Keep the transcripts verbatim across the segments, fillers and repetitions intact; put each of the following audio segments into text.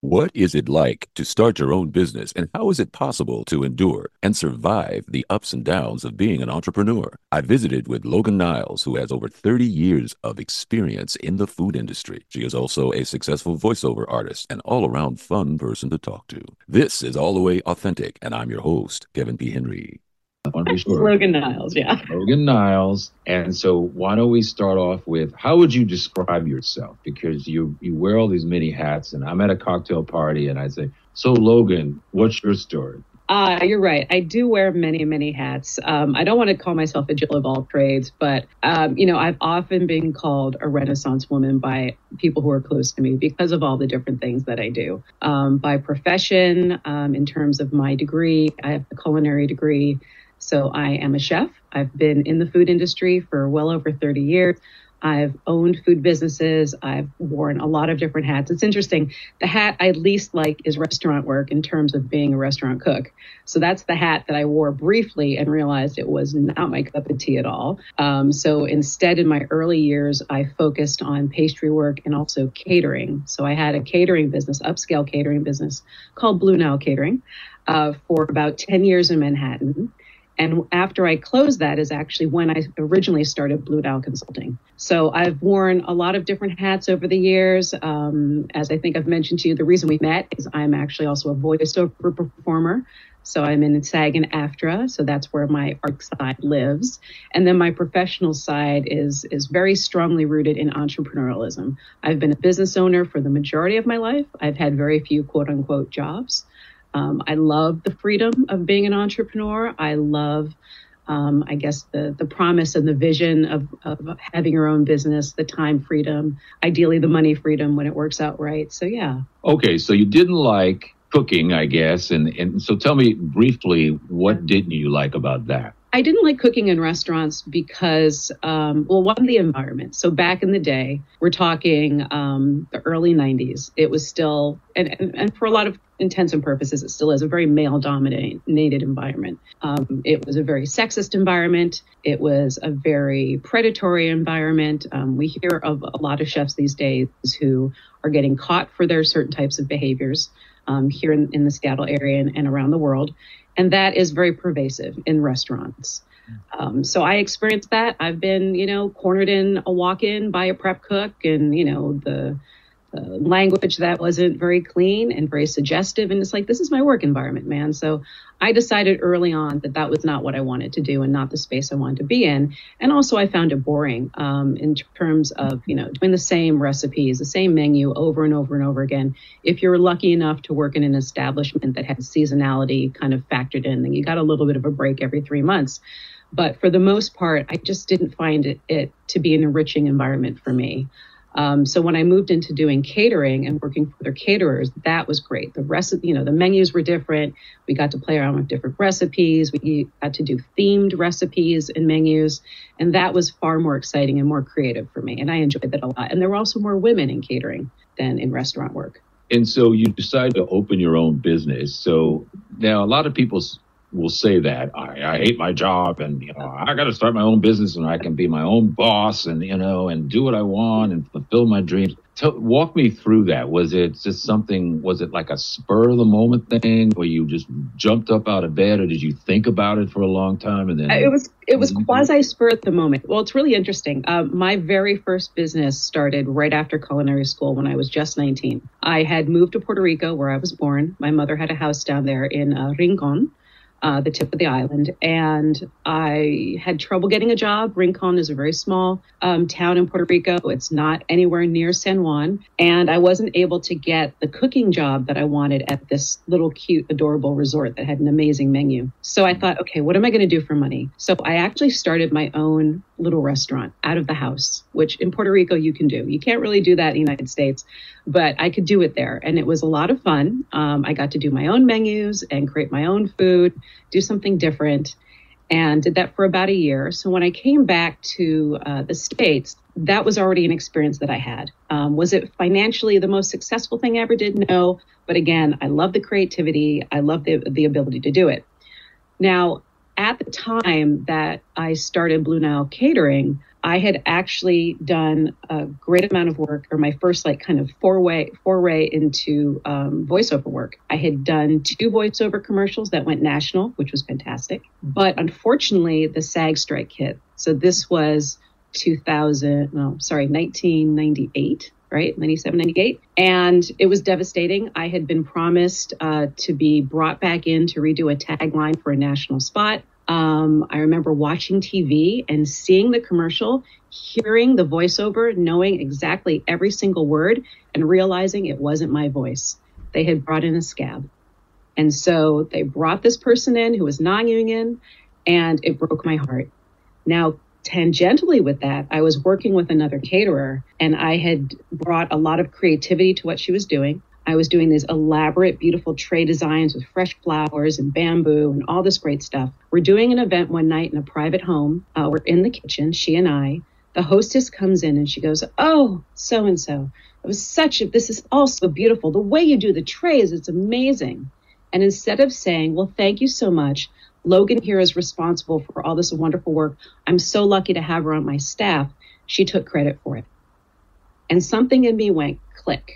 What is it like to start your own business, and how is it possible to endure and survive the ups and downs of being an entrepreneur? I visited with Logan Niles, who has over thirty years of experience in the food industry. She is also a successful voiceover artist and all around fun person to talk to. This is All the Way Authentic, and I'm your host, Kevin P. Henry. I want to be sure. Logan Niles, yeah. Logan Niles. And so why don't we start off with, how would you describe yourself? Because you, you wear all these many hats, and I'm at a cocktail party and I say, so Logan, what's your story? Uh, you're right. I do wear many, many hats. Um, I don't want to call myself a Jill of all trades, but, um, you know, I've often been called a Renaissance woman by people who are close to me because of all the different things that I do. Um, by profession, um, in terms of my degree, I have a culinary degree. So I am a chef. I've been in the food industry for well over thirty years. I've owned food businesses. I've worn a lot of different hats. It's interesting. The hat I least like is restaurant work in terms of being a restaurant cook. So that's the hat that I wore briefly and realized it was not my cup of tea at all. Um, so instead, in my early years, I focused on pastry work and also catering. So I had a catering business, upscale catering business called Blue Nile Catering uh, for about ten years in Manhattan. And after I closed that is actually when I originally started Blue Nile Consulting. So I've worn a lot of different hats over the years. Um, as I think I've mentioned to you, the reason we met is I'm actually also a voiceover performer. So I'm in SAG and AFTRA. So that's where my art side lives. And then my professional side is, is very strongly rooted in entrepreneurialism. I've been a business owner for the majority of my life. I've had very few quote unquote jobs. Um, I love the freedom of being an entrepreneur. I love, um, I guess, the the promise and the vision of, of having your own business, the time freedom, ideally the money freedom when it works out right. So, yeah. Okay, so you didn't like cooking, I guess. And, and so tell me briefly, what didn't you like about that? I didn't like cooking in restaurants because, um, well, one, the environment. So back in the day, we're talking um, the early nineties. It was still, and, and, and for a lot of intents and purposes, it still is a very male-dominated environment. Um, it was a very sexist environment. It was a very predatory environment. Um, we hear of a lot of chefs these days who are getting caught for their certain types of behaviors um, here in, in the Seattle area and, and around the world. And that is very pervasive in restaurants. Um, so I experienced that. I've been, you know, cornered in a walk-in by a prep cook, and, you know, the, the language that wasn't very clean and very suggestive. And it's like, this is my work environment, man. So I decided early on that that was not what I wanted to do and not the space I wanted to be in. And also I found it boring um, in terms of, you know, doing the same recipes, the same menu over and over and over again. If you're lucky enough to work in an establishment that has seasonality kind of factored in, then you got a little bit of a break every three months. But for the most part, I just didn't find it, it to be an enriching environment for me. Um, so when I moved into doing catering and working for other caterers, that was great. The recipe, you know, the menus were different. We got to play around with different recipes. We got to do themed recipes and menus. And that was far more exciting and more creative for me. And I enjoyed that a lot. And there were also more women in catering than in restaurant work. And so you decided to open your own business. So now a lot of people will say that I, I hate my job, and you know I got to start my own business, and I can be my own boss, and you know and do what I want and fulfill my dreams. Tell, walk me through that. Was it just something? Was it like a spur of the moment thing, where you just jumped up out of bed, or did you think about it for a long time and then? It was it was quasi spur at the moment. Well, it's really interesting. Um, my very first business started right after culinary school when I was just nineteen. I had moved to Puerto Rico, where I was born. My mother had a house down there in uh, Rincon. Uh, the tip of the island. And I had trouble getting a job. Rincon is a very small um, town in Puerto Rico. It's not anywhere near San Juan. And I wasn't able to get the cooking job that I wanted at this little cute, adorable resort that had an amazing menu. So I thought, okay, what am I going to do for money? So I actually started my own little restaurant out of the house, which in Puerto Rico you can do. You can't really do that in the United States, but I could do it there. And it was a lot of fun. Um, I got to do my own menus and create my own food, do something different, and did that for about a year. So when I came back to uh, the States, that was already an experience that I had. Um, was it financially the most successful thing I ever did? No. But again, I love the creativity. I love the, the ability to do it. Now, at the time that I started Blue Nile Catering, I had actually done a great amount of work, or my first like kind of foray foray into um, voiceover work. I had done two voiceover commercials that went national, which was fantastic. But unfortunately, the SAG strike hit. So this was two thousand, no, sorry, nineteen ninety-eight, right? ninety-seven, ninety-eight. And it was devastating. I had been promised uh, to be brought back in to redo a tagline for a national spot. Um, I remember watching T V and seeing the commercial, hearing the voiceover, knowing exactly every single word, and realizing it wasn't my voice. They had brought in a scab. And so they brought this person in who was non-union, and it broke my heart. Now, tangentially with that, I was working with another caterer, and I had brought a lot of creativity to what she was doing. I was doing these elaborate, beautiful tray designs with fresh flowers and bamboo and all this great stuff. We're doing an event one night in a private home. Uh, we're in the kitchen, she and I. The hostess comes in and she goes, "Oh, so-and-so, it was such a, this is all so beautiful. The way you do the trays, it's amazing." And instead of saying, "Well, thank you so much. Logan here is responsible for all this wonderful work. I'm so lucky to have her on my staff," she took credit for it. And something in me went click.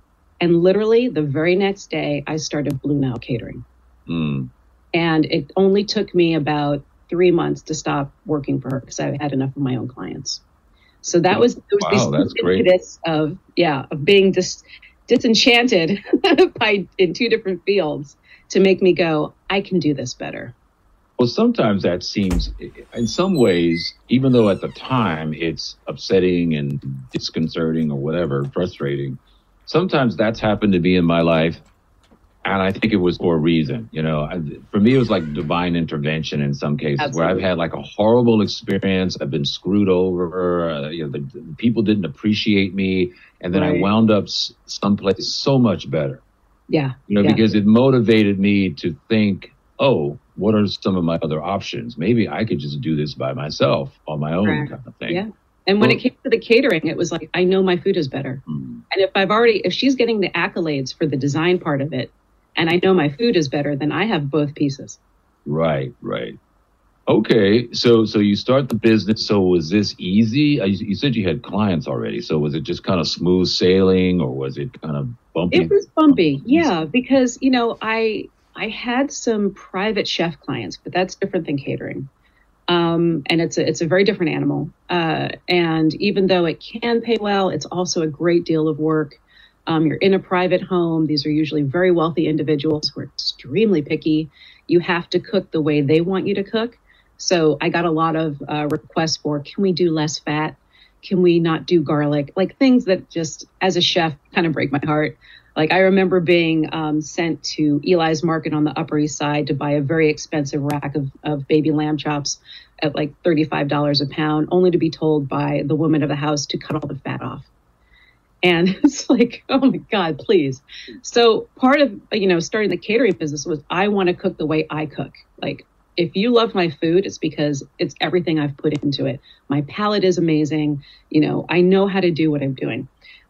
And literally the very next day, I started Blue Nile Catering. Mm. And it only took me about three months to stop working for her because I had enough of my own clients. So that was, it was wow, that's great. of, yeah, of being dis, disenchanted by in two different fields to make me go, I can do this better. Well, sometimes that seems, in some ways, even though at the time it's upsetting and disconcerting or whatever, frustrating, sometimes that's happened to be in my life. And I think it was for a reason. You know, I, for me, it was like divine intervention in some cases. Absolutely. Where I've had like a horrible experience. I've been screwed over. Uh, you know, the, the people didn't appreciate me. And then right. I wound up s- someplace so much better. Yeah. You know, yeah. because it motivated me to think, oh, what are some of my other options? Maybe I could just do this by myself on my own right. kind of thing. Yeah. And when well, it came to the catering, it was like, I know my food is better. Mm-hmm. And if I've already, if she's getting the accolades for the design part of it, and I know my food is better, then I have both pieces. Right, right. Okay, so so you start the business. So was this easy? You said you had clients already. So was it just kind of smooth sailing, or was it kind of bumpy? It was bumpy, yeah, because, you know, I I had some private chef clients, but that's different than catering. Um, and it's a, it's a very different animal. Uh, and even though it can pay well, it's also a great deal of work. Um, you're in a private home. These are usually very wealthy individuals who are extremely picky. You have to cook the way they want you to cook. So I got a lot of uh, requests for, can we do less fat? Can we not do garlic? Like things that just, as a chef, kind of break my heart. Like I remember being um, sent to Eli's Market on the Upper East Side to buy a very expensive rack of, of baby lamb chops at like thirty-five dollars a pound, only to be told by the woman of the house to cut all the fat off. And it's like, oh my God, please. So part of, you know, starting the catering business was I want to cook the way I cook. Like if you love my food, it's because it's everything I've put into it. My palate is amazing. You know, I know how to do what I'm doing.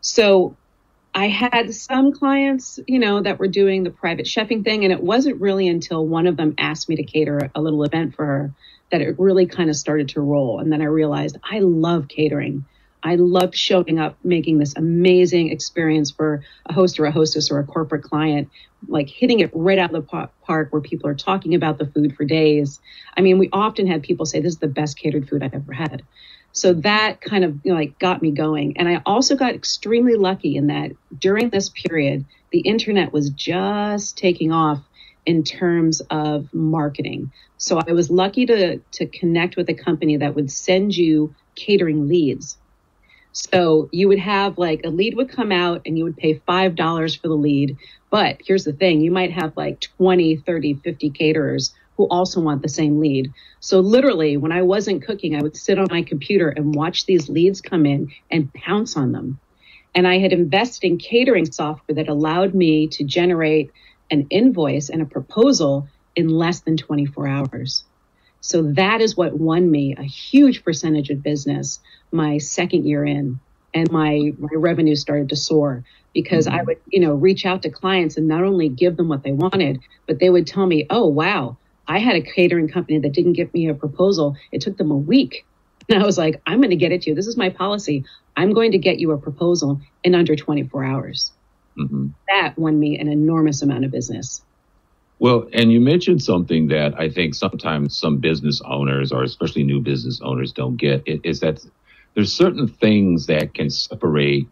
So I had some clients, you know, that were doing the private chefing thing. And it wasn't really until one of them asked me to cater a little event for her that it really kind of started to roll. And then I realized I love catering. I love showing up, making this amazing experience for a host or a hostess or a corporate client, like hitting it right out of the park where people are talking about the food for days. I mean, we often had people say, this is the best catered food I've ever had. So that kind of, you know, like got me going. And I also got extremely lucky in that during this period, the internet was just taking off in terms of marketing. So I was lucky to to connect with a company that would send you catering leads. So you would have like a lead would come out and you would pay five dollars for the lead. But here's the thing, you might have like twenty, thirty, fifty caterers who also want the same lead. So literally when I wasn't cooking, I would sit on my computer and watch these leads come in and pounce on them. And I had invested in catering software that allowed me to generate an invoice and a proposal in less than twenty-four hours. So that is what won me a huge percentage of business my second year in. And my, my revenue started to soar because mm-hmm. I would, you know, reach out to clients and not only give them what they wanted, but they would tell me, oh, wow, I had a catering company that didn't give me a proposal. It took them a week And I was like, I'm going to get it to you. This is my policy. I'm going to get you a proposal in under twenty-four hours. Mm-hmm. That won me an enormous amount of business. Well, and you mentioned something that I think sometimes some business owners, or especially new business owners, don't get, it, is that there's certain things that can separate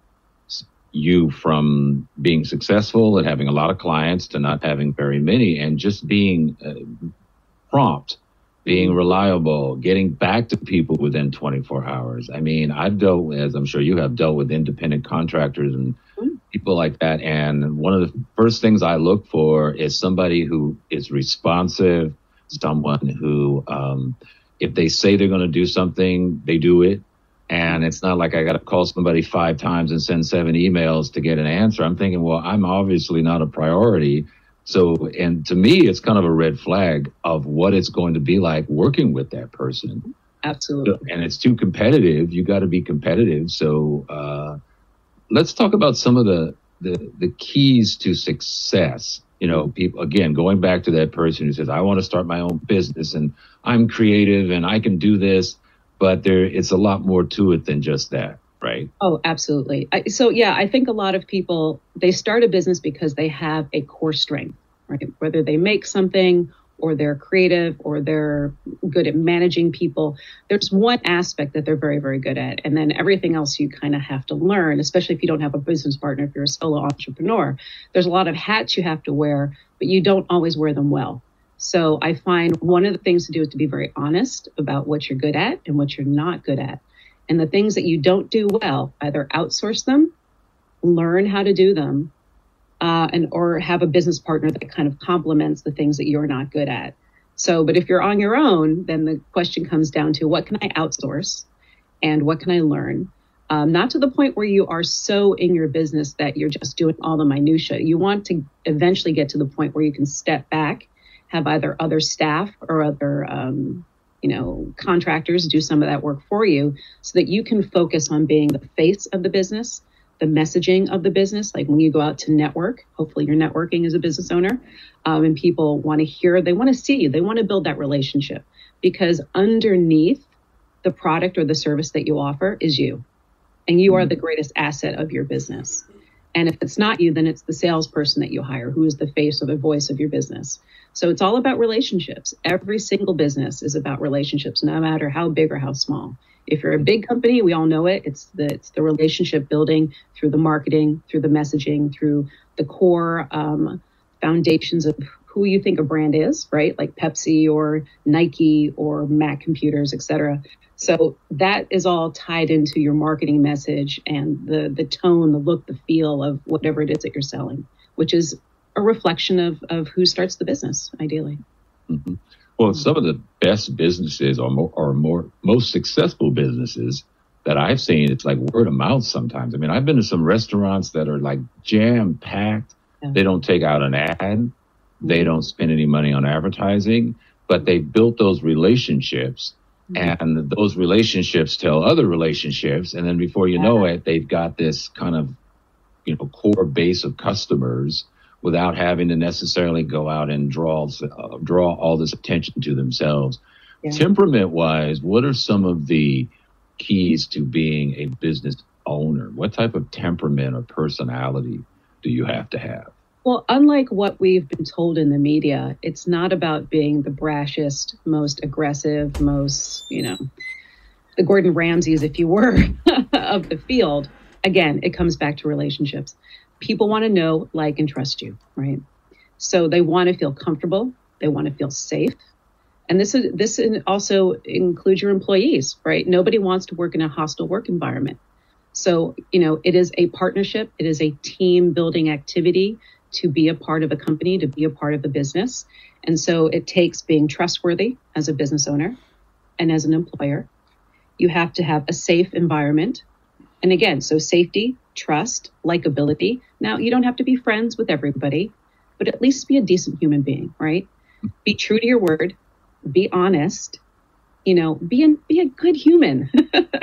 you from being successful and having a lot of clients to not having very many, and just being uh, prompt, being reliable, getting back to people within twenty-four hours. I mean, I've dealt with, as I'm sure you have, dealt with independent contractors and people like that. And one of the first things I look for is somebody who is responsive, someone who, um, if they say they're going to do something, they do it. And it's not like I got to call somebody five times and send seven emails to get an answer. I'm thinking, well, I'm obviously not a priority. So, and to me, it's kind of a red flag of what it's going to be like working with that person. Absolutely. And it's too competitive. You got to be competitive. So uh, let's talk about some of the, the, the keys to success. You know, people, again, going back to that person who says, I want to start my own business and I'm creative and I can do this. But there, it's a lot more to it than just that, right? Oh, absolutely. I, so, yeah, I think a lot of people, they start a business because they have a core strength, right? Whether they make something or they're creative or they're good at managing people, there's one aspect that they're very, very good at. And then everything else you kind of have to learn, especially if you don't have a business partner, if you're a solo entrepreneur. There's a lot of hats you have to wear, but you don't always wear them well. So I find one of the things to do is to be very honest about what you're good at and what you're not good at. And the things that you don't do well, either outsource them, learn how to do them, uh, and or have a business partner that kind of complements the things that you're not good at. So, but if you're on your own, then the question comes down to what can I outsource and what can I learn? Um, not to the point where you are so in your business that you're just doing all the minutia. You want to eventually get to the point where you can step back, have either other staff or other, um, you know, contractors do some of that work for you so that you can focus on being the face of the business, the messaging of the business. Like when you go out to network, hopefully you're networking as a business owner, um, and people want to hear, they want to see you, they want to build that relationship, because underneath the product or the service that you offer is you, and you are the greatest asset of your business. And if it's not you, then it's the salesperson that you hire who is the face or the voice of your business. So it's all about relationships. Every single business is about relationships, no matter how big or how small. If you're a big company, we all know it. It's the it's the relationship building through the marketing, through the messaging, through the core um, foundations of who you think a brand is, right? Like Pepsi or Nike or Mac computers, et cetera. So that is all tied into your marketing message and the the tone, the look, the feel of whatever it is that you're selling, which is a reflection of, of who starts the business, ideally. Mm-hmm. Well, some of the best businesses or more, or more most successful businesses that I've seen, it's like word of mouth sometimes. I mean, I've been to some restaurants that are like jam packed. Yeah. They don't take out an ad. Mm-hmm. They don't spend any money on advertising, but they built those relationships. Mm-hmm. And those relationships tell other relationships. And then before you yeah. know it, they've got this kind of, you know, core base of customers without having to necessarily go out and draw uh, draw all this attention to themselves. Yeah. Temperament-wise, what are some of the keys to being a business owner? What type of temperament or personality do you have to have? Well, unlike what we've been told in the media, it's not about being the brashest, most aggressive, most, you know, the Gordon Ramsays, if you were, of the field. Again, it comes back to relationships. People want to know, like, and trust you, right? So they want to feel comfortable. They want to feel safe. And this is this also includes your employees, right? Nobody wants to work in a hostile work environment. So, you know, it is a partnership. It is a team building activity to be a part of a company, to be a part of the business. And so it takes being trustworthy as a business owner and as an employer. You have to have a safe environment. And again, so safety, trust, likability. Now, you don't have to be friends with everybody, but at least be a decent human being, right? Be true to your word, be honest, you know, be, an, be a good human.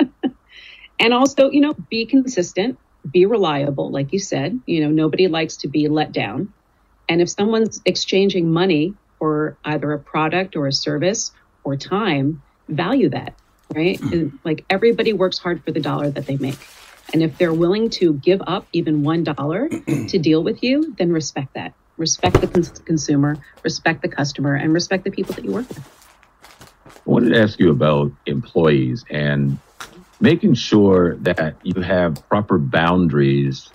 And also, you know, be consistent, be reliable. Like you said, you know, nobody likes to be let down. And if someone's exchanging money for either a product or a service or time, value that. right? And like everybody works hard for the dollar that they make. And if they're willing to give up even one dollar to deal with you, then respect that. Respect the cons- consumer, respect the customer, and respect the people that you work with. I wanted to ask you about employees and making sure that you have proper boundaries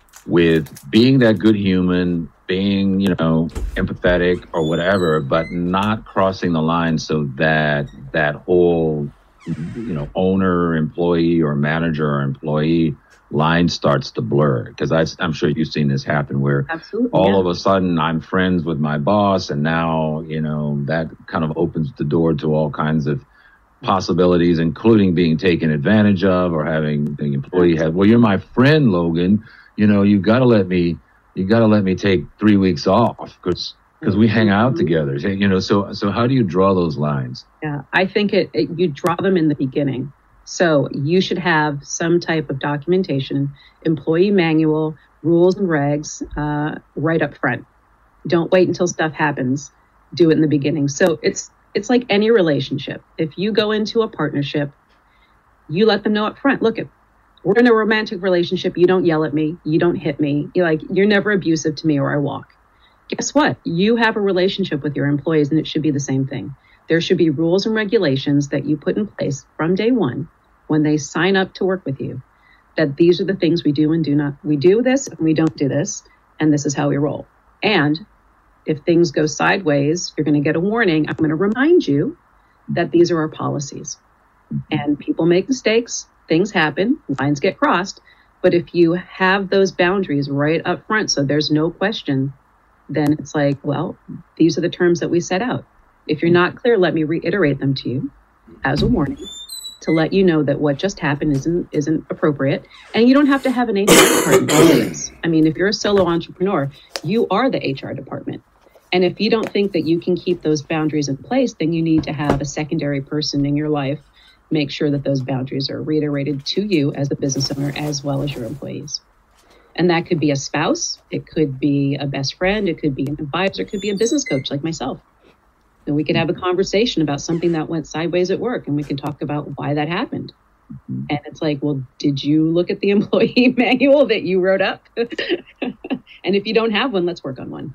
with being that good human, being, you know, empathetic or whatever, but not crossing the line so that that whole, you know, owner, employee or manager or employee line starts to blur. Because I'm sure you've seen this happen where Absolutely, all yeah. of a sudden I'm friends with my boss, and now, you know, that kind of opens the door to all kinds of possibilities, including being taken advantage of or having the employee have, well, you're my friend, Logan, you know, you got to let me, you got to let me take three weeks off because because we hang out together, you know. So so how do you draw those lines? Yeah, I think it, it you draw them in the beginning. So you should have some type of documentation, employee manual, rules and regs uh, right up front. Don't wait until stuff happens. Do it in the beginning. So it's it's like any relationship. If you go into a partnership, you let them know up front. Look, if we're in a romantic relationship, you don't yell at me, you don't hit me. You're like you're never abusive to me or I walk. Guess what? You have a relationship with your employees, and it should be the same thing. There should be rules and regulations that you put in place from day one when they sign up to work with you, that these are the things we do and do not. We do this and we don't do this, and this is how we roll. And if things go sideways, you're going to get a warning. I'm going to remind you that these are our policies. And people make mistakes, things happen, lines get crossed. But if you have those boundaries right up front, so there's no question, then it's like, well, these are the terms that we set out. If you're not clear, let me reiterate them to you as a warning to let you know that what just happened isn't isn't appropriate. And you don't have to have an H R department to do this. I mean, if you're a solo entrepreneur, you are the H R department. And if you don't think that you can keep those boundaries in place, then you need to have a secondary person in your life make sure that those boundaries are reiterated to you as the business owner as well as your employees. And that could be a spouse, it could be a best friend, it could be an advisor, it could be a business coach like myself. And we could have a conversation about something that went sideways at work, and we can talk about why that happened. Mm-hmm. And it's like, well, did you look at the employee manual that you wrote up? And if you don't have one, let's work on one.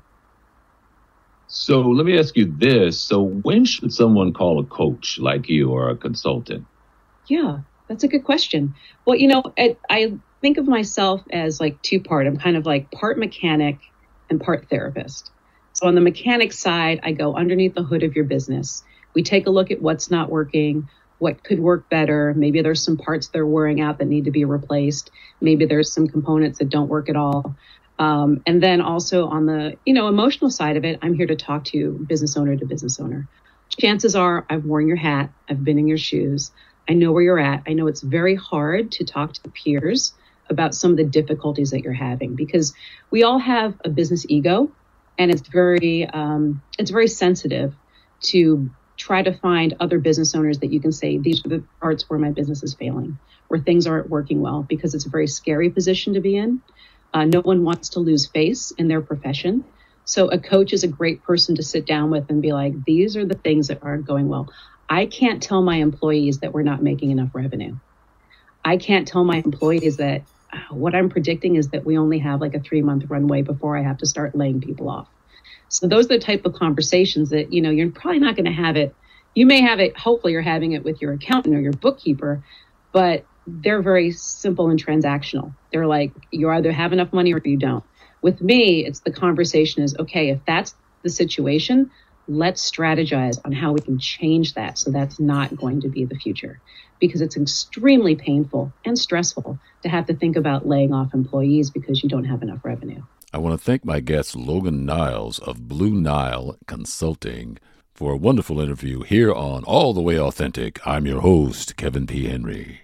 So let me ask you this. So when should someone call a coach like you or a consultant? Yeah, that's a good question. Well, you know, I, I think of myself as like two-part. I'm kind of like part mechanic and part therapist. So on the mechanic side, I go underneath the hood of your business. We take a look at what's not working, what could work better. Maybe there's some parts that are wearing out that need to be replaced. Maybe there's some components that don't work at all. Um, and then also on the, you know, emotional side of it, I'm here to talk to you business owner to business owner. Chances are I've worn your hat. I've been in your shoes. I know where you're at. I know it's very hard to talk to peers about some of the difficulties that you're having because we all have a business ego. And it's very, um, it's very sensitive to try to find other business owners that you can say, these are the parts where my business is failing, where things aren't working well, because it's a very scary position to be in. Uh, no one wants to lose face in their profession. So a coach is a great person to sit down with and be like, these are the things that aren't going well. I can't tell my employees that we're not making enough revenue. I can't tell my employees that what I'm predicting is that we only have like a three month runway before I have to start laying people off. So those are the type of conversations that, you know, you're probably not going to have it. You may have it. Hopefully you're having it with your accountant or your bookkeeper, but they're very simple and transactional. They're like, you either have enough money or you don't. With me, it's the conversation is, okay, if that's the situation, let's strategize on how we can change that. So that's not going to be the future. Because it's extremely painful and stressful to have to think about laying off employees because you don't have enough revenue. I want to thank my guest, Logan Niles of Blue Nile Consulting, for a wonderful interview here on All the Way Authentic. I'm your host, Kevin P. Henry.